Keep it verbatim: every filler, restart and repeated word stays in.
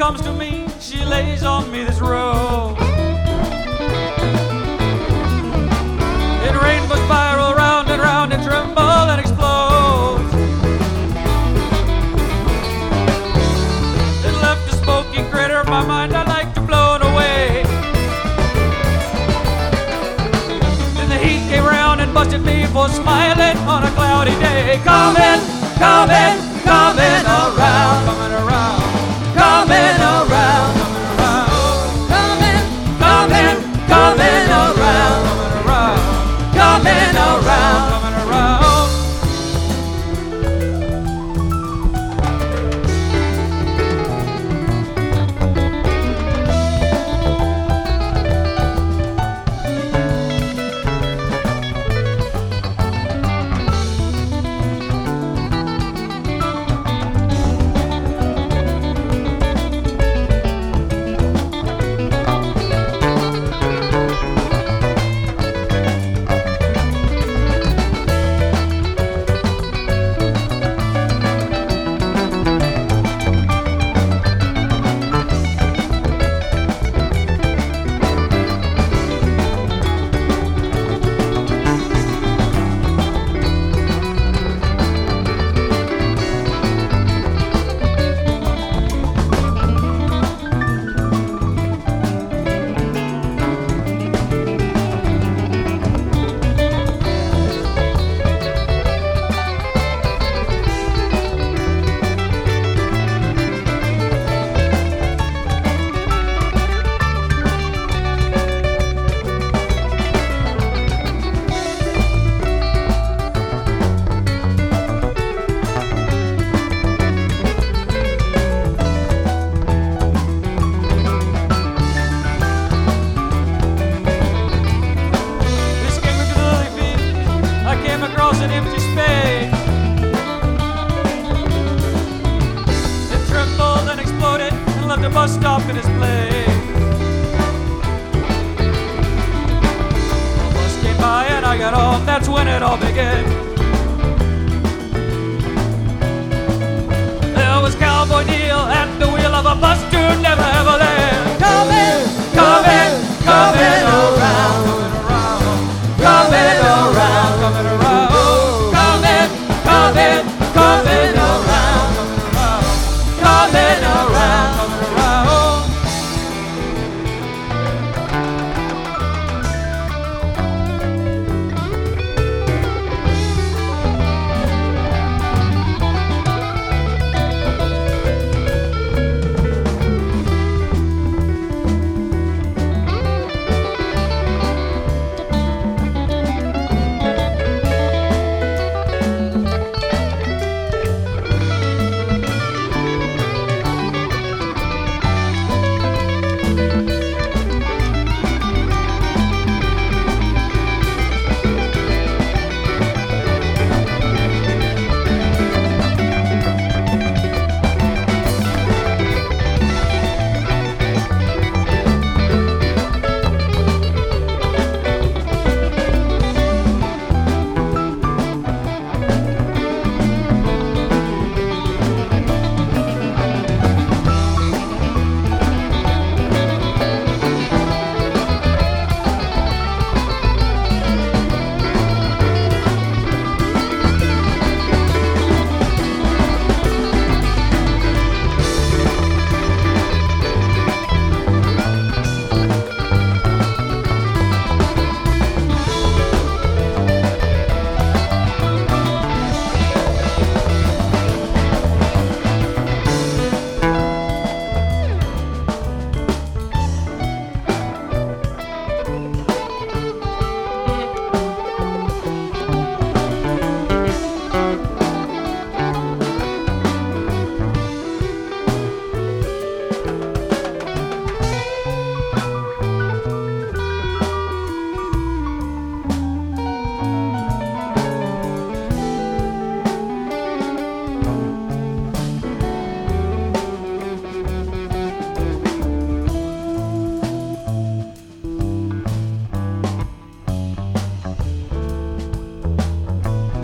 comes to me, she lays on me this robe. And rainbows spiral round and round and tremble and explode. It left a smoky crater in my mind, I like to blow it away. Then the heat came round and busted me for smiling on a cloudy day. Coming, coming, coming around, coming around, coming around, coming around, coming, coming, coming around, coming around, coming around. An empty space. It trembled and exploded and left a bus stop in its place. The bus came by and I got on, that's when it all began. There was Cowboy Neil at the wheel of a bus to never